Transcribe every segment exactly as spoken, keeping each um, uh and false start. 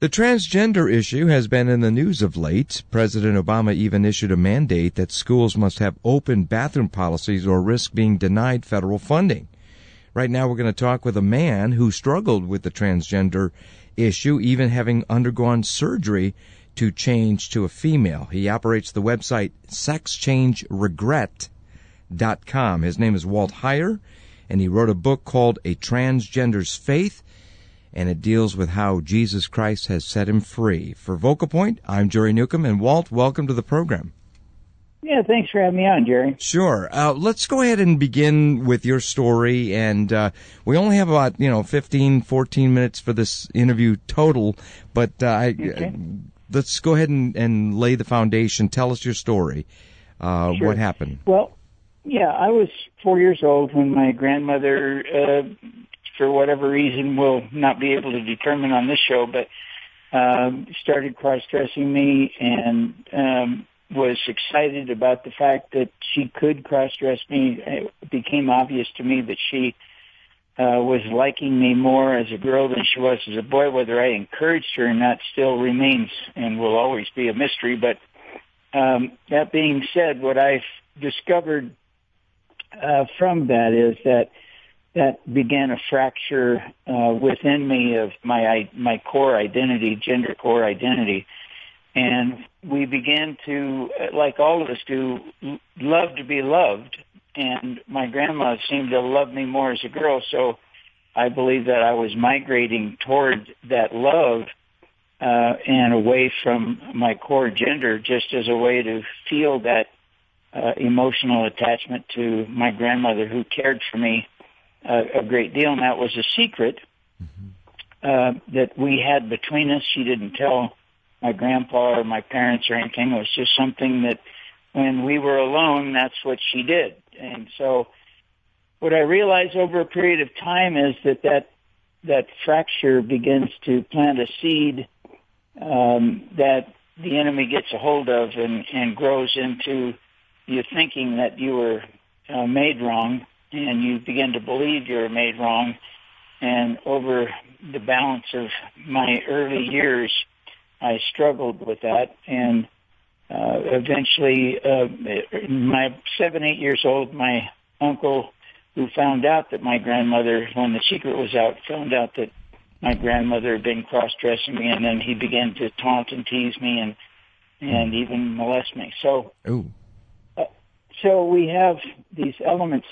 The transgender issue has been in the news of late. President Obama even issued a mandate that schools must have open bathroom policies or risk being denied federal funding. Right now we're going to talk with a man who struggled with the transgender issue, even having undergone surgery to change to a female. He operates the website sex change regret dot com. His name is Walt Heyer, and he wrote a book called A Transgender's Faith, and it deals with how Jesus Christ has set him free. For Vocal Point, I'm Jerry Newcomb, and Walt, welcome to the program. Yeah, thanks for having me on, Jerry. Sure. Uh, let's go ahead and begin with your story, and uh, we only have about, you know, fifteen, fourteen minutes for this interview total, but uh, I, okay. uh, let's go ahead and, and lay the foundation. Tell us your story. Uh, sure. What happened? Well, yeah, I was four years old when my grandmother, uh, for whatever reason, will not be able to determine on this show, but um, started cross-dressing me and um, was excited about the fact that she could cross-dress me. It became obvious to me that she uh, was liking me more as a girl than she was as a boy. Whether I encouraged her or not still remains and will always be a mystery. But um, that being said, what I've discovered uh, from that is that that began a fracture uh, within me of my my core identity, gender core identity. And we began to, like all of us do, love to be loved. And my grandma seemed to love me more as a girl, so I believe that I was migrating toward that love uh, and away from my core gender, just as a way to feel that uh, emotional attachment to my grandmother, who cared for me a great deal, and that was a secret mm-hmm. uh, that we had between us. She didn't tell my grandpa or my parents or anything. It was just something that when we were alone, that's what she did. And so what I realized over a period of time is that that, that fracture begins to plant a seed um, that the enemy gets a hold of and, and grows into you thinking that you were uh, made wrong, and you begin to believe you're made wrong. And over the balance of my early years, I struggled with that. And uh, eventually, uh, my seven, eight years old, my uncle, who found out that my grandmother, when the secret was out, found out that my grandmother had been cross-dressing me, and then he began to taunt and tease me and and even molest me. So, Ooh. Uh, so we have these elements.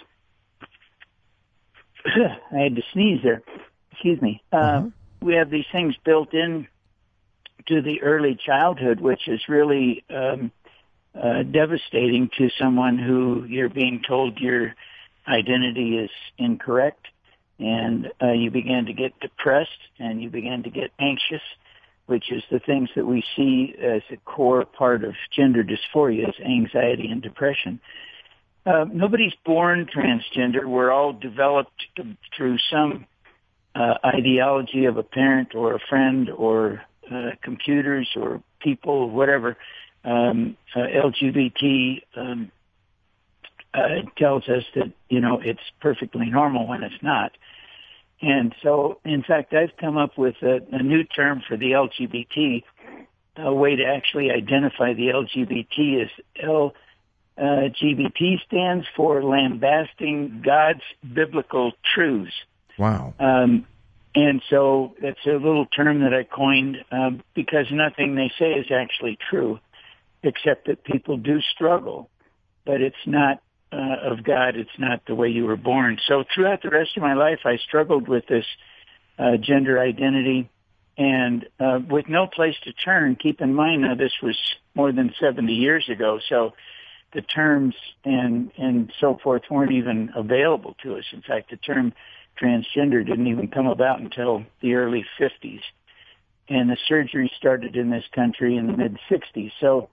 I had to sneeze there. Excuse me. Uh, uh-huh. We have these things built in to the early childhood, which is really um, uh, devastating to someone who you're being told your identity is incorrect, and uh, you begin to get depressed and you begin to get anxious, which is the things that we see as a core part of gender dysphoria, is anxiety and depression. Uh, nobody's born transgender. We're all developed through some uh, ideology of a parent or a friend or uh, computers or people, whatever. Um, uh, L G B T um, uh, tells us that, you know, it's perfectly normal when it's not. And so, in fact, I've come up with a, a new term for the L G B T. A way to actually identify the L G B T is L. Uh, G B T stands for lambasting God's biblical truths. Wow. Um, and so that's a little term that I coined um, because nothing they say is actually true, except that people do struggle. But it's not uh, of God. It's not the way you were born. So throughout the rest of my life, I struggled with this uh, gender identity, and uh, with no place to turn. Keep in mind, now this was more than seventy years ago, so the terms and and so forth weren't even available to us. In fact, the term transgender didn't even come about until the early fifties. And the surgery started in this country in the mid-sixties. So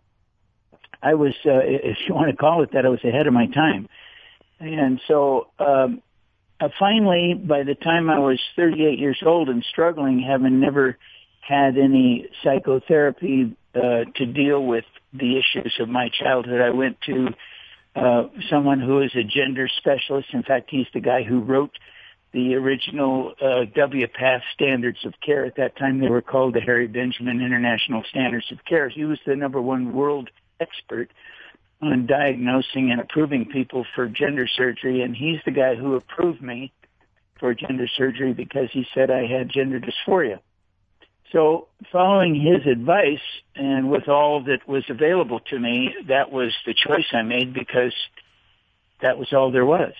I was, uh, if you want to call it that, I was ahead of my time. And so um, uh, finally, by the time I was thirty-eight years old and struggling, having never had any psychotherapy uh, to deal with the issues of my childhood, I went to uh, someone who is a gender specialist. In fact, he's the guy who wrote the original uh, W PATH Standards of Care. At that time, they were called the Harry Benjamin International Standards of Care. He was the number one world expert on diagnosing and approving people for gender surgery, and he's the guy who approved me for gender surgery because he said I had gender dysphoria. So following his advice and with all that was available to me, that was the choice I made because that was all there was.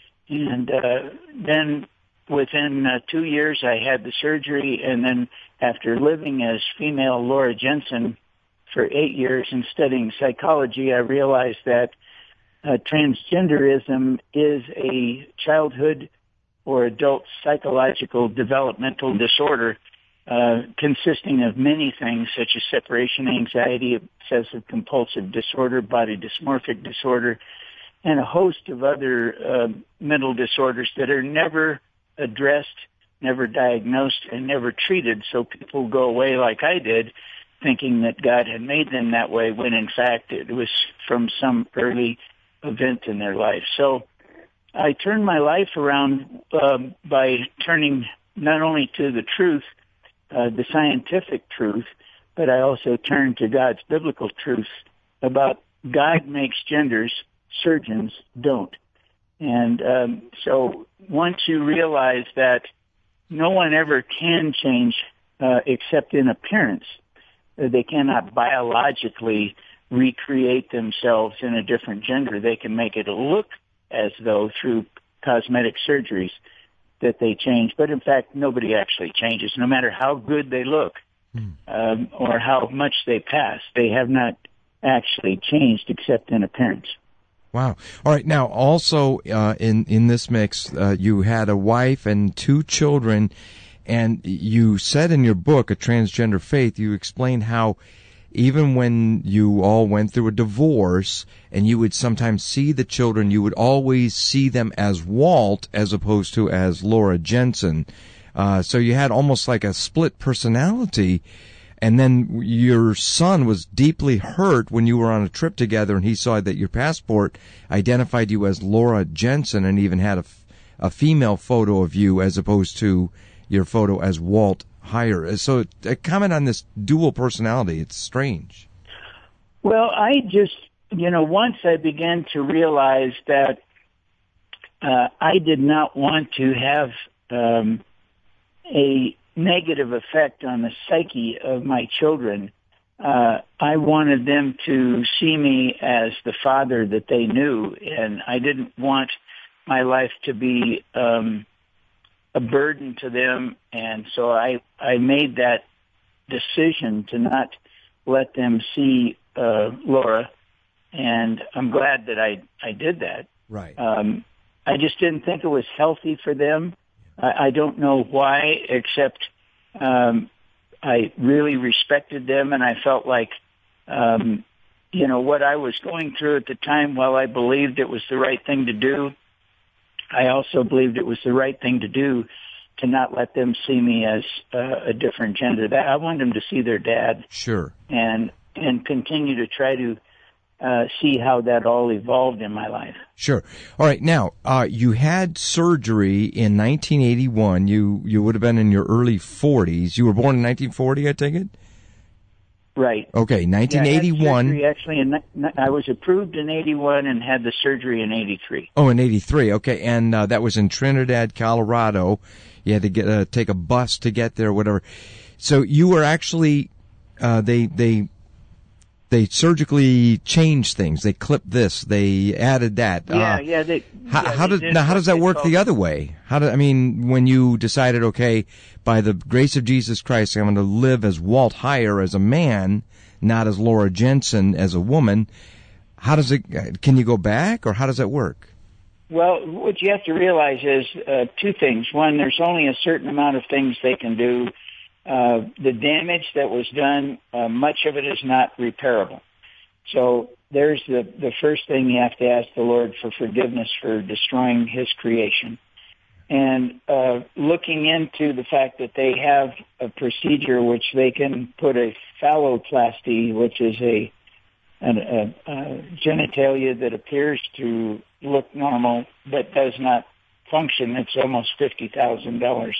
And uh, then within uh, two years, I had the surgery, and then after living as female Laura Jensen for eight years and studying psychology, I realized that uh, transgenderism is a childhood or adult psychological developmental disorder uh, consisting of many things such as separation anxiety, obsessive compulsive disorder, body dysmorphic disorder, and a host of other uh, mental disorders that are never addressed, never diagnosed, and never treated. So people go away like I did, thinking that God had made them that way, when in fact it was from some early event in their life. So I turned my life around um, by turning not only to the truth, uh, the scientific truth, but I also turned to God's biblical truth about God makes genders, surgeons don't. And um, so once you realize that no one ever can change uh, except in appearance, they cannot biologically recreate themselves in a different gender. They can make it look as though through cosmetic surgeries that they change. But in fact, nobody actually changes, no matter how good they look mm. um, or how much they pass. They have not actually changed except in appearance. Wow. All right. Now, also uh, in in this mix, uh, you had a wife and two children, and you said in your book, A Transgender Faith, you explained how even when you all went through a divorce and you would sometimes see the children, you would always see them as Walt as opposed to as Laura Jensen. Uh, so you had almost like a split personality. And then your son was deeply hurt when you were on a trip together and he saw that your passport identified you as Laura Jensen and even had a, a female photo of you as opposed to your photo as Walt Heyer. So a comment on this dual personality. It's strange. Well, I just, you know, once I began to realize that uh, I did not want to have um, a negative effect on the psyche of my children. Uh, I wanted them to see me as the father that they knew, and I didn't want my life to be um, a burden to them, and so I, I made that decision to not let them see uh, Laura, and I'm glad that I, I did that. Right. Um, I just didn't think it was healthy for them. I, I don't know why, except um, I really respected them, and I felt like, um, you know, what I was going through at the time, while I believed it was the right thing to do, I also believed it was the right thing to do to not let them see me as uh, a different gender. That I wanted them to see their dad. Sure. And and continue to try to uh, see how that all evolved in my life. Sure. All right. Now, uh, you had surgery in nineteen eighty-one. You you would have been in your early forties. You were born in nineteen forty, I take it? Right. Okay, nineteen eighty-one. Yeah, I had surgery actually, in, I was approved in eighty-one and had the surgery in eighty-three. Oh, in eighty-three. Okay, and uh, that was in Trinidad, Colorado. You had to get uh, take a bus to get there, whatever. So you were actually uh, they they they surgically changed things. They clipped this. They added that. Yeah, uh, yeah. They, how, yeah, how they did, did now? How does that work the called, other way? How do I mean when you decided, okay, by the grace of Jesus Christ, I'm going to live as Walt Heyer as a man, not as Laura Jensen as a woman. How does it? Can you go back, or how does that work? Well, what you have to realize is uh, two things. One, there's only a certain amount of things they can do. Uh, the damage that was done, uh, much of it is not repairable. So there's the, the first thing you have to ask the Lord for forgiveness for destroying His creation. And uh, looking into the fact that they have a procedure which they can put a phalloplasty, which is a, an, a, a genitalia that appears to look normal but does not function, it's almost fifty thousand dollars.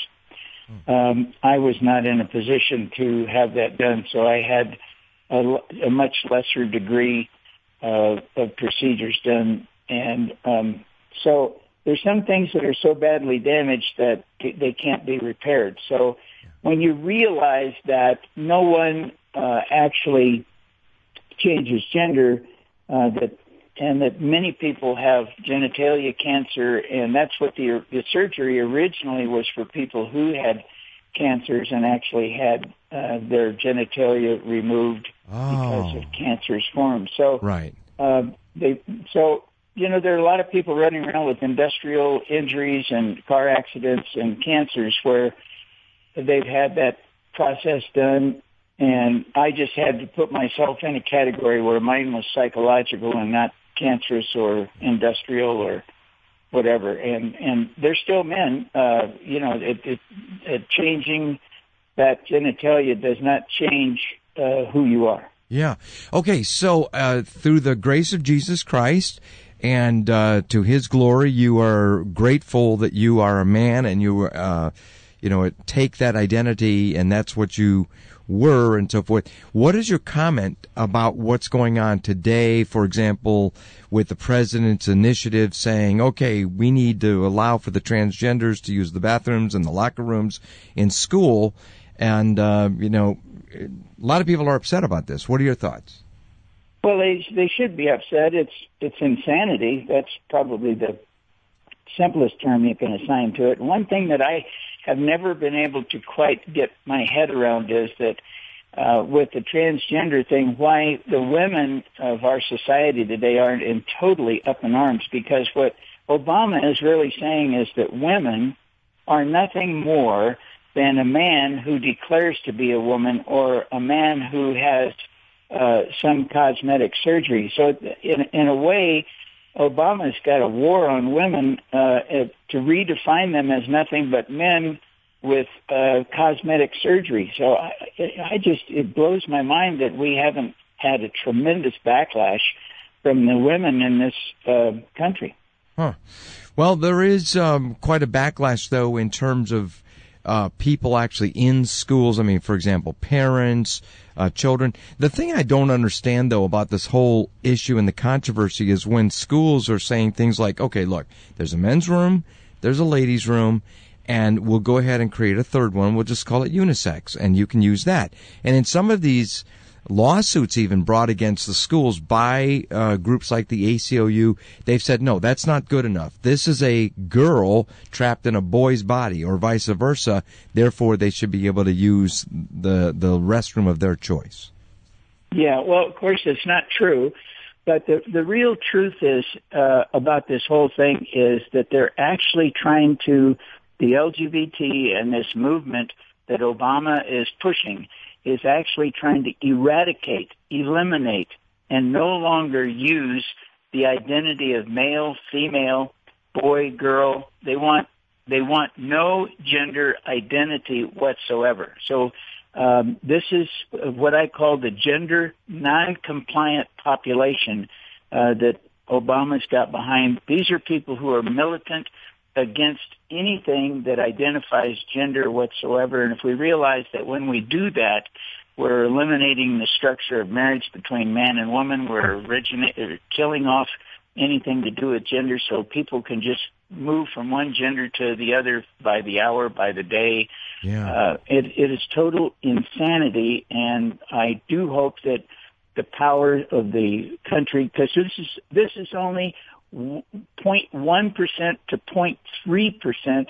Um, I was not in a position to have that done, so I had a, a much lesser degree uh, of procedures done. And um, so there's some things that are so badly damaged that they can't be repaired. So when you realize that no one uh, actually changes gender, uh, that and that many people have genitalia cancer, and that's what the the surgery originally was for people who had cancers and actually had uh, their genitalia removed oh. because of cancerous forms. So, right. uh, they so you know there are a lot of people running around with industrial injuries and car accidents and cancers where they've had that process done. And I just had to put myself in a category where mine was psychological and not cancerous or industrial or whatever. And and they're still men. Uh, you know, it, it, it changing that genitalia does not change uh, who you are. Yeah. Okay. So uh, through the grace of Jesus Christ and uh, to His glory, you are grateful that you are a man, and you uh, you know take that identity, and that's what you were and so forth. What is your comment about what's going on today, for example, with the president's initiative saying, okay, we need to allow for the transgenders to use the bathrooms and the locker rooms in school? And, uh, you know, a lot of people are upset about this. What are your thoughts? Well, they they should be upset. It's it's insanity. That's probably the simplest term you can assign to it. One thing that I have never been able to quite get my head around is that uh, with the transgender thing, why the women of our society today aren't in totally up in arms, because what Obama is really saying is that women are nothing more than a man who declares to be a woman or a man who has uh, some cosmetic surgery. So in, in a way, Obama's got a war on women uh, to redefine them as nothing but men with uh, cosmetic surgery. So I, I just, it blows my mind that we haven't had a tremendous backlash from the women in this uh, country. Huh. Well, there is um, quite a backlash, though, in terms of uh, people actually in schools. I mean, for example, parents, uh, children. The thing I don't understand, though, about this whole issue and the controversy is when schools are saying things like, okay, look, there's a men's room, there's a ladies' room, and we'll go ahead and create a third one. We'll just call it unisex, and you can use that. And in some of these lawsuits even brought against the schools by uh, groups like the A C L U, they've said, no, that's not good enough. This is a girl trapped in a boy's body, or vice versa. Therefore, they should be able to use the, the restroom of their choice. Yeah, well, of course, it's not true. But the, the real truth is uh, about this whole thing is that they're actually trying to, the L G B T and this movement that Obama is pushing is actually trying to eradicate, eliminate, and no longer use the identity of male, female, boy, girl. They want they want no gender identity whatsoever. So um, this is what I call the gender non-compliant population uh, that Obama's got behind. These are people who are militant against anything that identifies gender whatsoever. And if we realize that when we do that, we're eliminating the structure of marriage between man and woman, we're originating, killing off anything to do with gender so people can just move from one gender to the other by the hour, by the day. Yeah. Uh, it, it is total insanity, and I do hope that the power of the country, because this is this is only zero point one percent to zero point three percent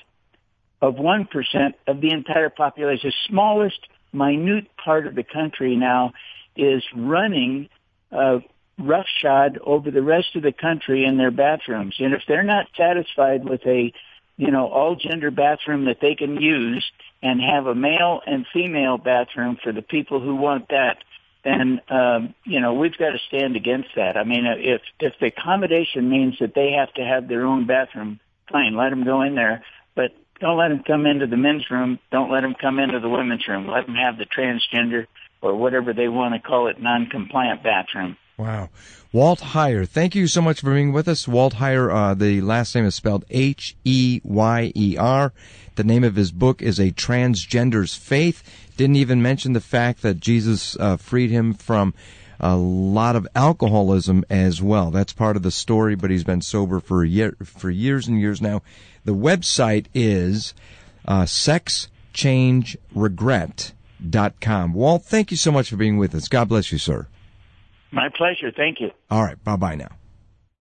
of one percent of the entire population. The smallest, minute part of the country now is running uh, roughshod over the rest of the country in their bathrooms. And if they're not satisfied with a, you know, all-gender bathroom that they can use and have a male and female bathroom for the people who want that, then, um, you know, we've got to stand against that. I mean, if if the accommodation means that they have to have their own bathroom, fine, let them go in there. But don't let them come into the men's room. Don't let them come into the women's room. Let them have the transgender or whatever they want to call it, non-compliant bathroom. Wow. Walt Heyer, thank you so much for being with us. Walt Heyer, uh, the last name is spelled H E Y E R. The name of his book is A Transgender's Faith. Didn't even mention the fact that Jesus uh, freed him from a lot of alcoholism as well. That's part of the story, but he's been sober for a year, for years and years now. The website is uh, sex change regret dot com. Walt, thank you so much for being with us. God bless you, sir. My pleasure. Thank you. All right. Bye-bye now.